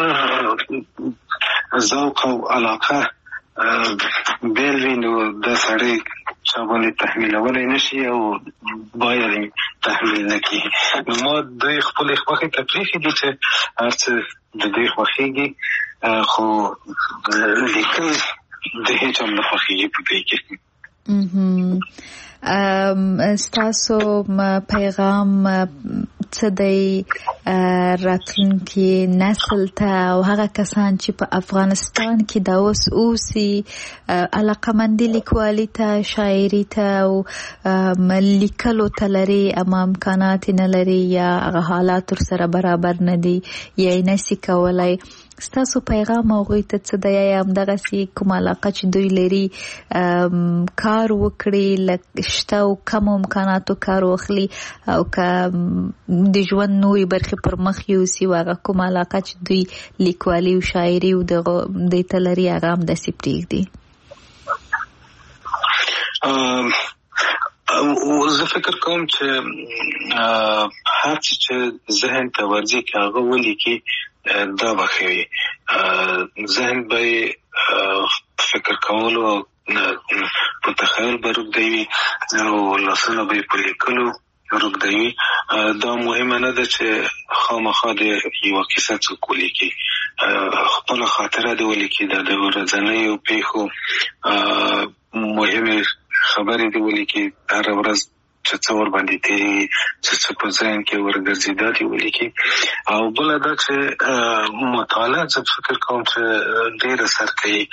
E: ذوق او علاقه بیل وي، نو دا سړی چا باندې تحمیلولی نه شي او باید تحمیل نه کړي. نو ما دوی خپلې خوښې ته پرېښي دي چې هر څه د دوی خوښېږي، خو لیکل د هېچ هم نه خوښېږي په دوی کې.
D: ستاسو پیغام څه دی راتلونکي نسل ته او هغه کسان چې په افغانستان کې دا اوس اوسي، علاقمندي لیکوالي ته، شاعري ته او لیکلو ته لري، اما امکانات نه لري یا هغه حالات ورسره برابر نه دي یا یې نشي کولی، ستاسو پیغام هغوی ته څه دی؟ یا همدغسې کوم علاقه چې دوی لري کار وکړي، لږ شته او کم امکاناتو کار واخلي، او که د ژوند نورې برخې پر مخ یوسي، هغه کوم علاقه چې دوی لیکوالي او شاعري او دې ته لري هغه همداسې پرېږدي؟
E: زه فکر کوم چې هر څه چې ذهن ته ورځي که هغه ولیکي دا به ښه وي. ذهن به فکر کولو او په تخیل به روږدوي او لاسونه به یې په لیکلو روږدوي. دا مهمه نه ده چې خامخا د یوه کیسه څوک ولیکي، خپله خاطره دې ولیکي، د ورځنیو پیښو مهمې خبرې دې ولیکي، هره ورځ چې څه ورباندې تېرېږي، چې څه په ذهن کې ورګرځي دا دې ولیکي. او بله دا چې مطالعه زه فکر کوم چې ډېر اثر کوي.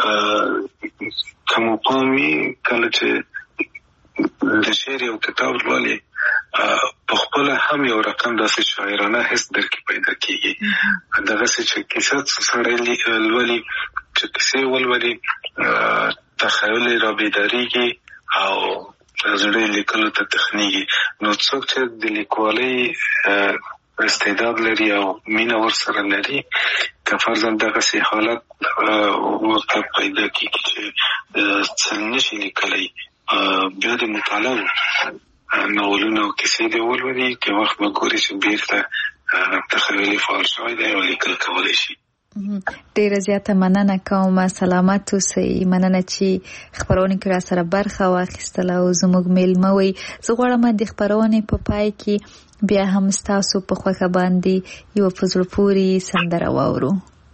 E: که مو پام وي کله چې د شعر یو کتاب لولې، په خپله هم یو رقم داسې شاعرانه حس درکې پیدا کېږي. دغسې چې کیسه سړی لولي، چې کیسې ولولي، تخیل یې رابیدارېږي او زړه لیکلو ته تخنیږي. نو څوک چې د لیکوالۍ استعداد لري او مینه ورسره لري، که فرضاً دغسې حالت ورته پیدا کېږي چې څه نشي لیکلی، بیا د مطالعه ناولونه او کیسې دې ولولي، که وخت به ګوري چې بیرته تخیل یې فعال شوی دی او لیکل کولی شي.
D: ډیره زیاته مننه کوم، سلامت اوسئ. مننه چې خپرونې کې را سره برخه واخیستله او زموږ میلمه وئ. زه غواړم د خپرونې په پای کې بیا هم ستاسو په خوښه باندې یوه په زړه پورې سندره واورو.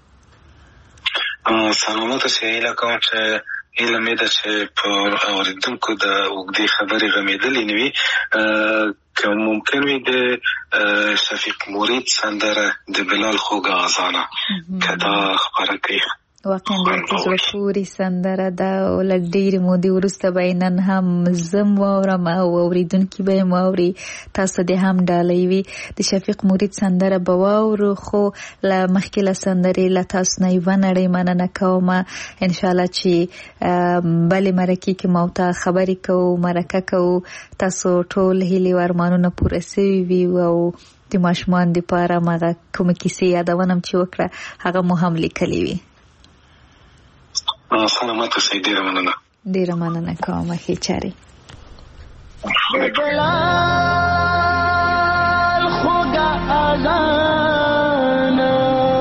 E: سلامت اوسئ. هیله کوم چې هیله مې ده چې په اورېدونکو د اوږدې خبرې غمېدلې نه وي. که ممکن وي د شفیق مرید سندره د بلال خوږه اذانه که دا خپره کوي.
D: واقعا ډېر په زړه پورې سندره ده او له ډېرې مودې وروسته به یې نن هم زه م واورم او اورېدونکي به یې م واوري، تاسو دې هم ډالۍ وي. د شفیق مرید سندره به واورو، خو له مخکې له سندرې له تاسو نه یوه نړۍ مننه کومه. انشاءالله چې بلې مرکې کې ما ورته خبرې کوو، مرکه کوو، تاسو ټول هیلې او ارمانونه پوره سوي وي او د ماشومان دپاره م هغه کومې کیسې یادونه م چې وکړه هغه مو هم لیکلې وي.
E: سلامت اوسئ. ډېره مننه.
D: ډېره مننه کوم. ښې چارې.
G: بلال خوږه اذانه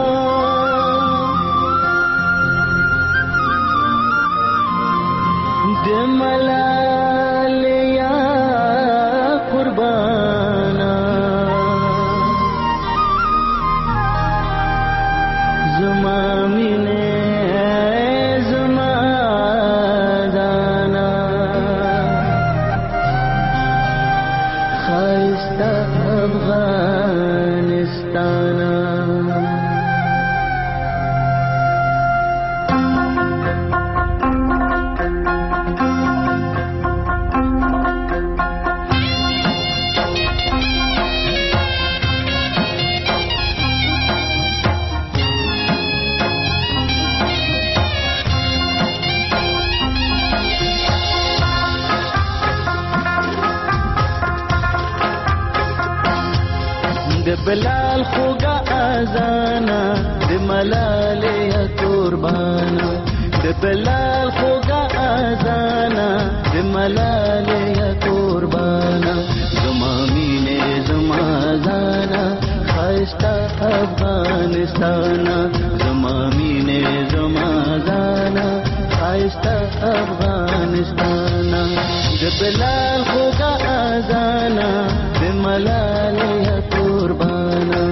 G: د ملالیا قربانه زما مینه Afghanistan د بلال خوږه اذانا د ملالۍ قربانا د بلال خوږه اذانا د ملالۍ قربانا زما مینې زما ځانا ښایسته افغانستانا زما مینې زما ځانا ښایسته افغانستانا د بلال خوږه اذانا د ملالۍ قربانا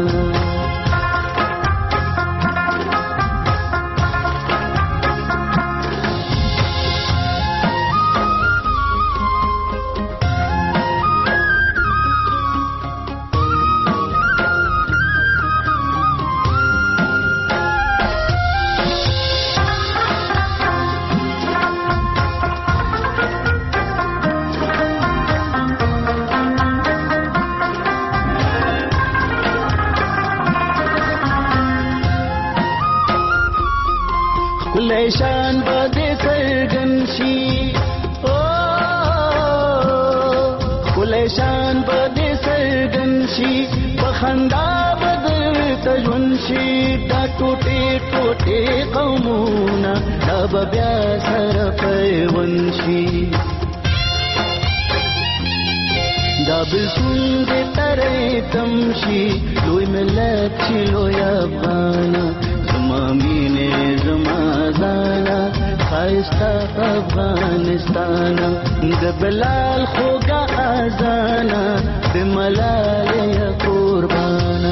G: شان بده سرګن شي او کله شان بده سرګن شي بخندا بدر تجون شي دا ټوټه ټوټه قومونه دا بیا سره پیون شي دا بسون دې ترې تم شي لوی ملت شي لوی افغان زما مینې زما ځانا ښایسته افغانستانا د بلال خوږه اذانا د ملالۍ قربانا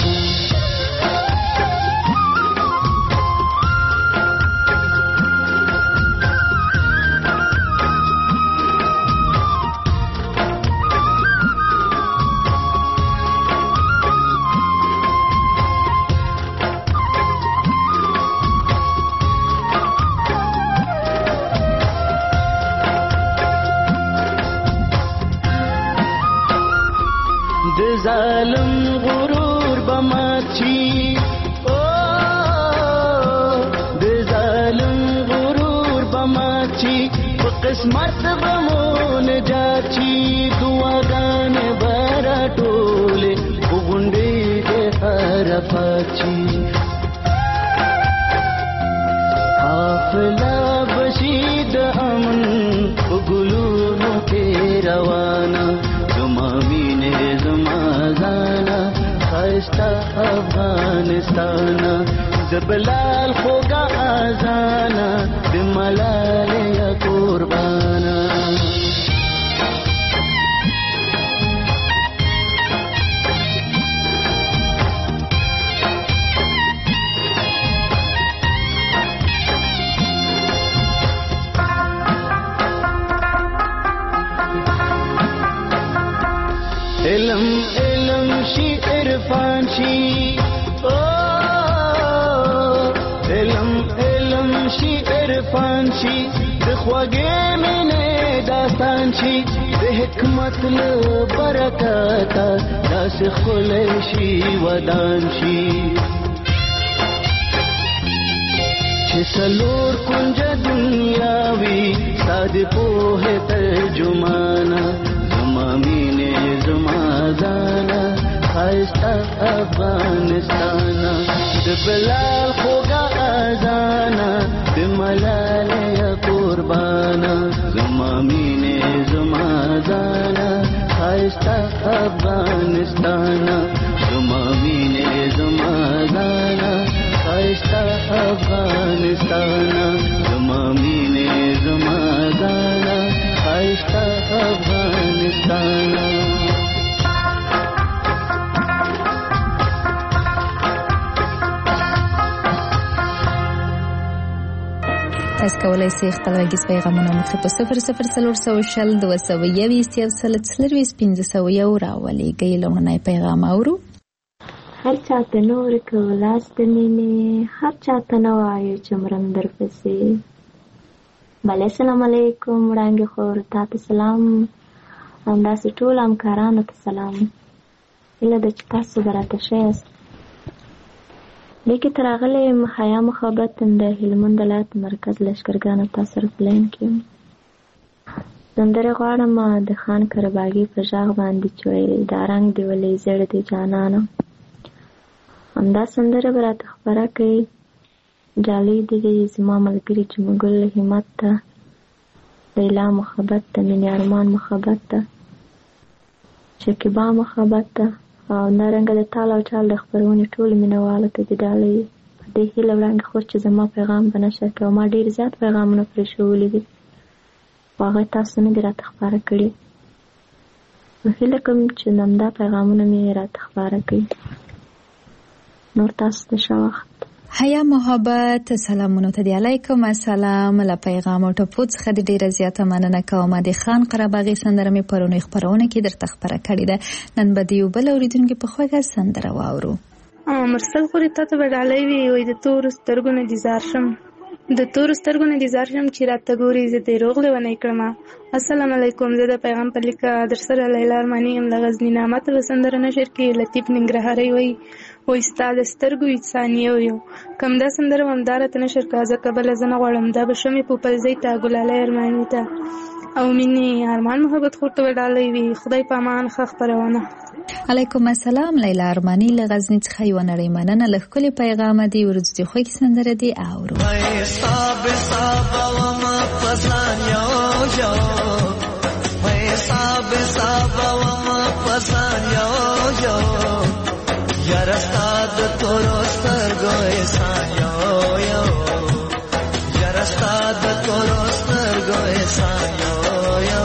G: ظالم غرور بماچی او د ظالم غرور بماچی په قسمت بمون جاچی دعاګان برا ټوله وګونډې د حرفاچی حافظه بشید امن وګلونو کې روانه زما مینې زما ځانا ښایسته افغانستانا د بلال خوږه اذانا د ملالۍ قربانا علم علم شي عرفان شي او علم علم شي عرفان شي د خوږې مینې داستان شي د حکمت له برکته داسې ښکلی شي ودان شي چې څلور کنجه دنیا وي ستا د پوهې ترجمانه زما مینې زما ځانا ښایسته افغانستانا د بلال خوږه اذانا د ملالۍ قربانا زما مینې زما ځانا ښایسته افغانستانا زما مینې زما ځانا ښایسته افغانستانا زما مینې زما ځانا ښایسته افغانستانا
D: تاسو کولای شئ خپل غږیز پیغامونه مو په صفر صفر څلور سوه شل دوه سوه یوویشت یو سل څلرویشت پنځه سوه یو راولېږئ. لومړنی پیغام اورو.
H: هر چاته نور که ولاس د مینې هر چاته نه وایو چې مرم درپسې. بله السلام علیکم وړانګې خور تا ته سلام همداسې ټولو همکارانو ته سلام. هیله ده چې تاسو به راته ښه یاست. لیکې تر راغلی یم حیا محبت د هلمند ولایت مرکز لښکرګانو تاسو سره په لاین کې یم. سندره غواړم د خان کرباغي په ژغ باندې چې ویل دا رنګ دی ولې زړ دی جانانه. همدا سندره به راته خپره کوي. جالۍ دی زما ملګري جمګل همت ته، لیلا محبت ته، مینې ارمان محبت ته، شکیبا محبت ته، او همدارنګه د تال او چال د خپرونې ټولو مینهوالو ته د ډالۍ په دې هیله وړاندې خوښ چې زما پیغام به نشر کړي. ما ډېر زیات پیغامونه پرېښولي دي خو هغه تاسو نه دي راته خپاره کړي. نو هیله کوم چې همدا پیغامونه مې راته خپاره کړي. نور تاسو ته ښه وخت.
D: حیا محبت سلامونو ته دی. علیکم السلام. له پیغام او ټپو څخه د ډیره زیاته مننه کوم. د خان قرباغي سندره مې پرونی خبرونه کې درته خبره کړې ده. نن به دی بل اوریدونکو په خوږه سندره واورو.
I: مرسل خوري ته ته بدالې وی وې د تور سترګو نه ديزار شم، د تور سترګو نه ديزار شم چې راته ګوري زه دې روغ لونی کړم. السلام علیکم. زه د پیغام په لیکه در سره لیلا ارمانی ام لغزنی نامه ته سندره نشر کې لطیف ننګرهاري وای و استاد سترګو انسانیو یو کم دا سندره ومدار ته نشر کا ځکه بل زنه غړم دا به شمې په پلځي تا ګلاله ارمانی ته او مینې ارمان محبت خورته وډالې وی. خدای پامان خخ پرونه.
D: علیکم السلام. لیلا ارمانی له غزنی څخه یو نړۍ مننه. له خپل پیغام دی ورځي خو کی سندره دی اورو.
G: حساب حساب و ما پسان یو یو حساب حساب و ما پسان یو یو یار استاد تورو سترګو احسان یو یو یار استاد تورو سترګو احسان یو یو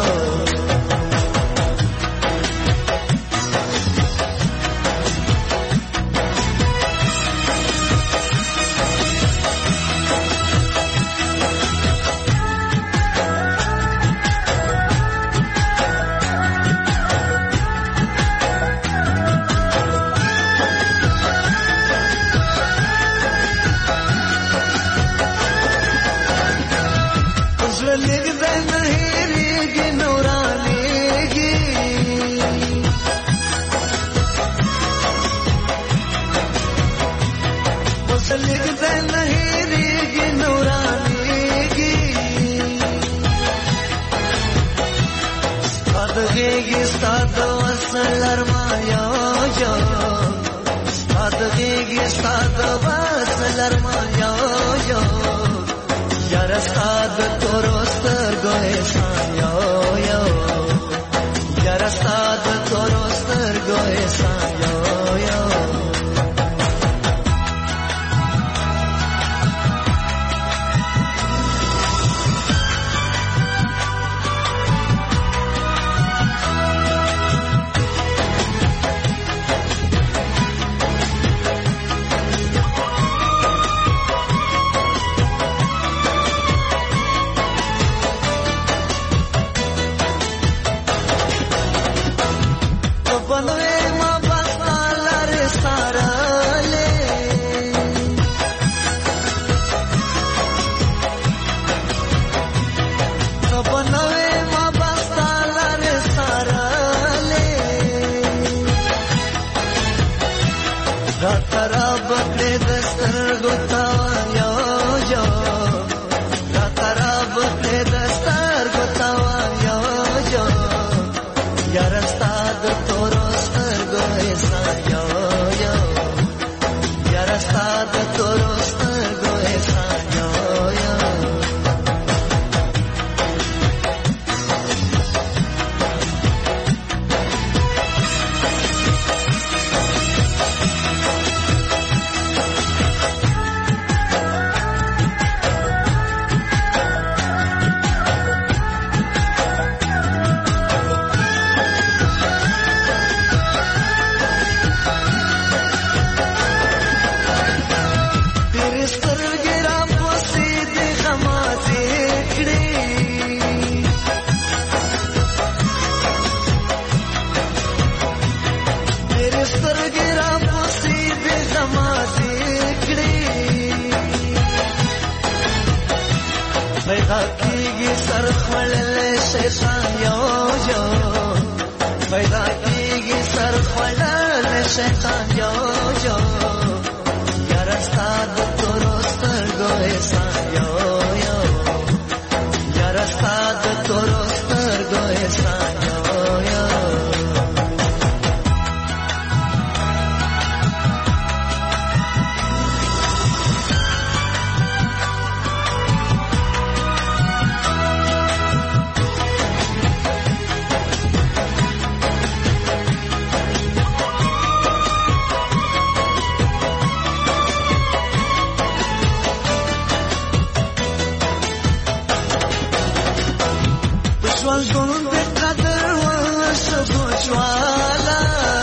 G: ژوندون د قدر ورشه خوشواله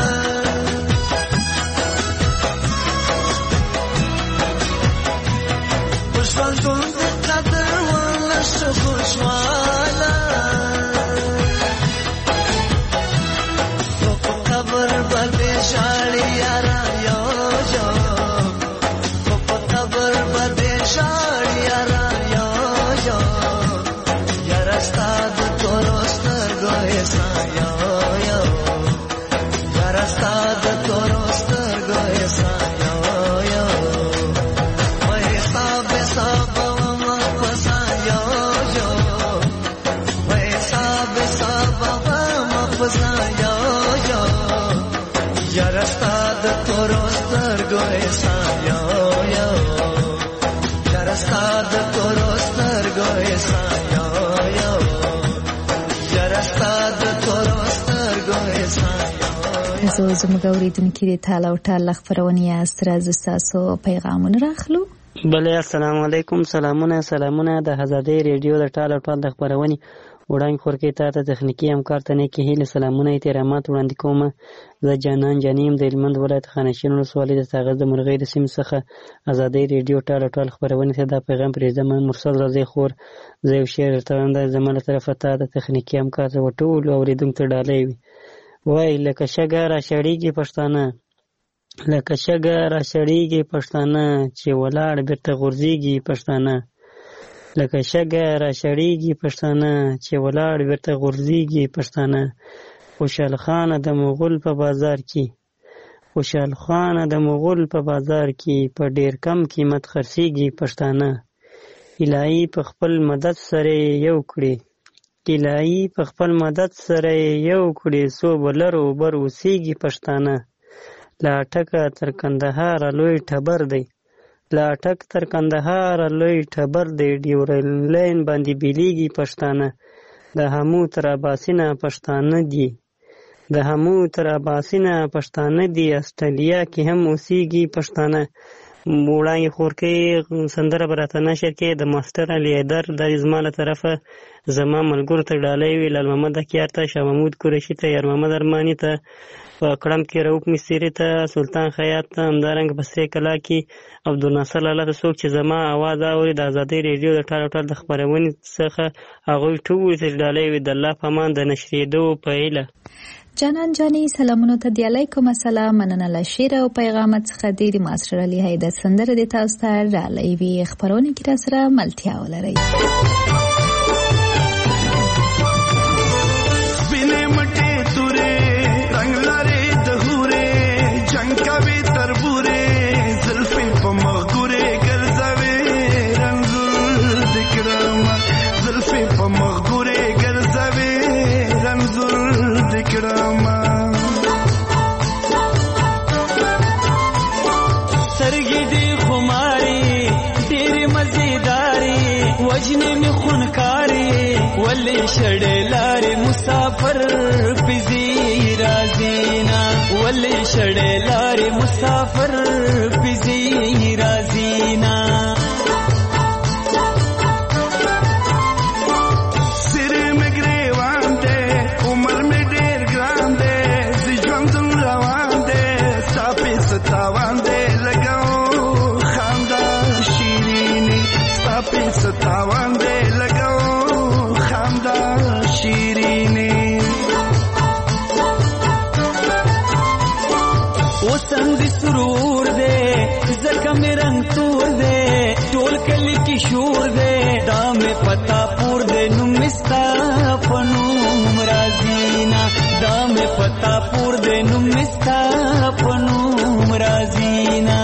G: ژوندون د قدر ورشه خوشواله په قبر باندې شاړي یارا یو یو په قبر باندې شاړي یارا یو یو یارا ستاد تورستر ګوي سایو یو یارا ستاد تورستر ګوي سایو یو وای صاحب صاحب ما پسایو یو وای صاحب صاحب ما پسایو یو یارا ستاد تورستر ګوي سایو یو یارا ستاد تورستر ګوي سایو یو یارا ستاد تورستر ګوي سایو
D: زه زموږ اوریدونکي د تاله او ټال خبرونه یاست راز تاسو پیغامونه راخلو
J: بله السلام علیکم سلامونه سلامونه د آزادۍ ریډیو د ټال او ټال د خبرونې وړاندې خورکې تا ته تخنیکي همکار ته نیکې هیلې سلامونه احترامات وړاندې کوم زه جانان جانیم د هلمند ولایت خانشین ولسوالۍ د ساغر د مرغۍ د سیمې څخه آزادۍ ریډیو ټال او ټال خبرونې ته دا پیغام پرېږدم مرسل رضی خور زه یو شعر درته وایم دا زما له طرفه تا د تخنیکي همکار ته ټولو اورېدونکو ته ډالۍ وي وای لکه شګه راشړېږي پښتانه لکه شګه راشړېږي پښتانه چې ولاړ بېرته غورځېږي پښتانه لکه شګه راشړېږي پښتانه چې ولاړ بېرته غورځېږي پښتانه خوشحال خانه د مغول په بازار کې خوشحال خانه د مغول په بازار کې په ډېر کم قیمت خرڅېږي پښتانه الهي په خپل مدد سره یو کړي الهي په خپل مدد سره یو کړي څو به لر و بر اوسېږي پښتانه له اټکه تر کندهاره لوی ټبر دی له اټک تر کندهاره لوی ټبر دی ډیورل لاین باندې بیلیږي پښتانه د همو تر اباسینه پښتانه دي د همو تر اباسینه پښتانه دي استرالیا کې هم اوسېږي پښتانه وړاندې خورکې سندره به راته نشر کې د ماسټر علي حیدر دا زما له طرفه زما ملګرو ته ډالۍ وي لال محمد اکیار ته شاه محمود قریشي ته یار محمد ارماني ته په کړم کې رؤف مستري ته سلطان خیاط ته همدارنګه په سرې کلا کې عبدالناصر لاله ته څوک چې زما اواز اوري د ازادۍ ریډیو د ټال ټال د خپرونې څخه هغوی ټول ته ډالۍ وي د الله په امان د نشرېدو په هیله
D: جانان جانی سلامونو ته دی علیکم السلام مننه له شعر او پیغام څخه د ماسټر علي حیدر سندره د تاسو ته ډالۍ وي خبرونه کې را سره ملتیا ولري
K: بینه مټه تورې رنگ لارې د هورې جنگ کوي تربورې زلفې په مغورې ګرځوي رنزور دکرم زلفې په مغورې ګرځوي رنزور دکرم
G: سرګې دې خماري ډېرې مزیداري وجنې مې خونکاري ولې شړې لارې مسافر پزي رازینا ولې شړې لارې مسافر پزي رازینا
K: سره مګرې وانده عمر مې ډېر ګران دی زه ژوند روان دی ستا ستاوان دی لګاو خندا شیریني ستا ستاوان دی لګاو خندا شیریني
G: وسنګ سرور دے زکه مې رنگ تور دے ټول کلی کی شور دے دا مې پتا پور دے نو مستا پنوم رازینا دا مې پتا پور دے نو مستا پنوم رازینا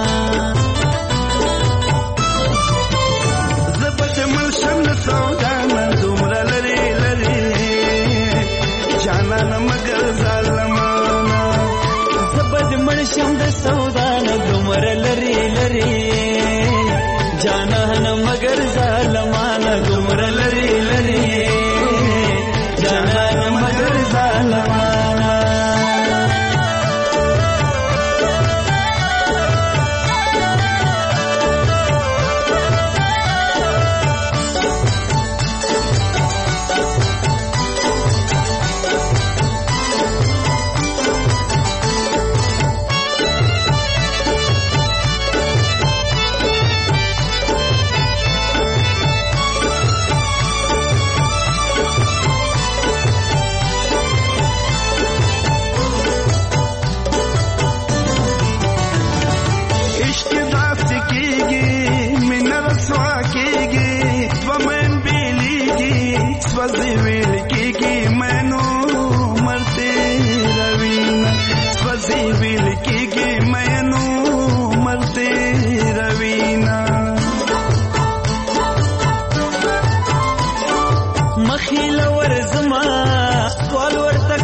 K: زبد ملشم سودان دومره لري لري جانان مگر ظالمانا
G: زبد ملشم د سودان دومره لري لري جانان مگر ظالمانا دومره لري لري جانان مگر ظالمانا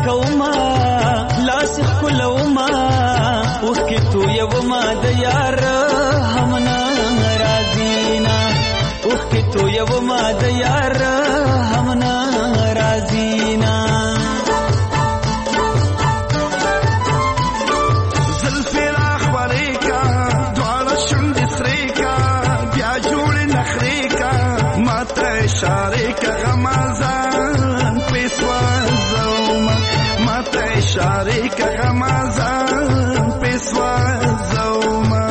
L: کوما لاس خلوما وکي تو یو ما د یار همنا رازینا وکي تو یو ما د یار همنا رازینا
K: زلفی اخباری کا دوار شند سری کا بیا جوړ نخری کا ماته اشاره کا غمازان پیسوا زوما ماته اشاره کا غمازان پیسوا زوما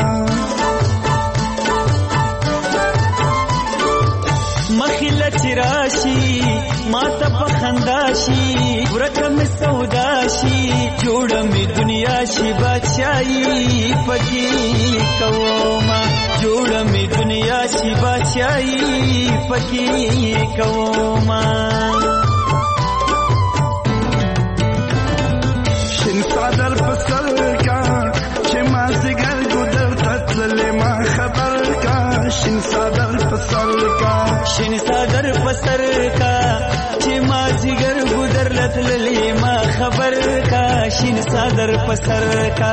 L: مخله چراشی ماته پخنداشی ورکم سوداشی جوړ می دنیا شي بادشاہي پکی کوما جوړ می دنیا شي بادشاہي پکی کوما
K: شین صدر پسل کا چې ما زګر ګدر تتل ما خبر کا شین صدر پسل کا
L: شین صدر پسر کا چې ما زګر ګدر لتل ما خبر کا شین صدر پسر کا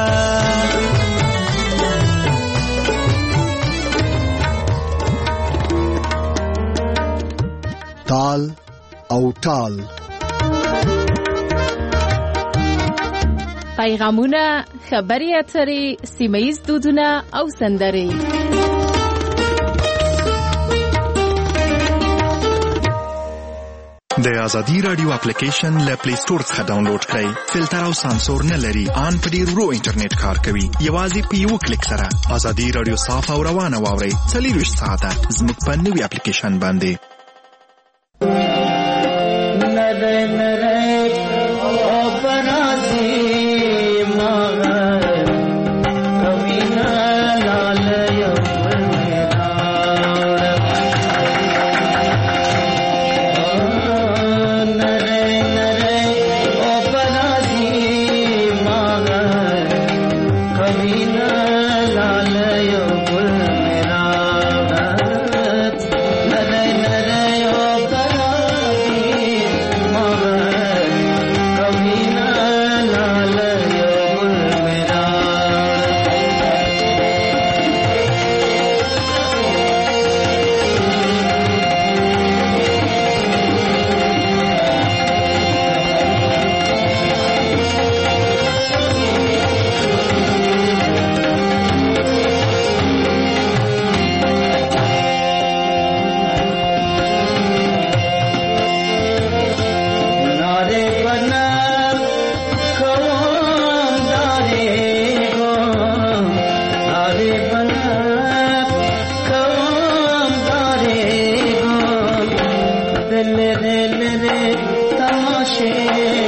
B: تال او ټال
C: پیغامونه خبري اترې سیمه‌ییز دودونه او سندرې
M: د ازادي رادیو اپلیکیشن له پلی سٹور څخه ډاونلوډ کړئ. فلټر او سانسور نه لري، ان په ډیر ورو انټرنیټ کار کوي. یوازې په یو کلیک سره ازادي رادیو صاف او روانه واورئ. څلوېښت ساعته زموږ په نوي اپلیکیشن باندې.
G: मेरे तमाशे